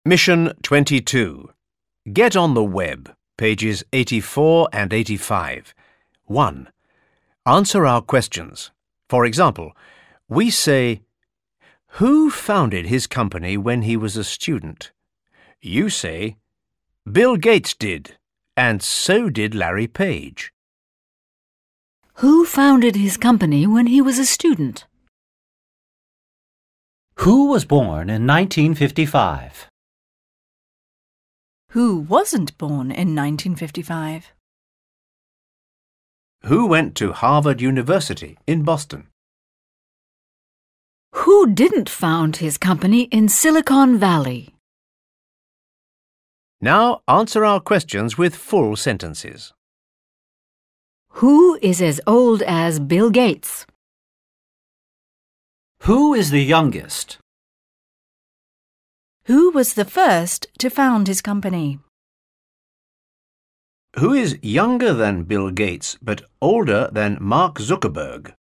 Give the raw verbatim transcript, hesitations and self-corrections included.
Mission twenty-two. Get on the web, pages eighty-four and eighty-five. one. Answer our questions. For example, we say, who founded his company when he was a student? You say, Bill Gates did, and so did Larry Page. Who founded his company when he was a student? Who was born in nineteen fifty-five? Who wasn't born in nineteen fifty-five? Who went to Harvard University in Boston? Who didn't found his company in Silicon Valley? Now answer our questions with full sentences. Who is as old as Bill Gates? Who is the youngest? Who was the first to found his company? Who is younger than Bill Gates but older than Mark Zuckerberg?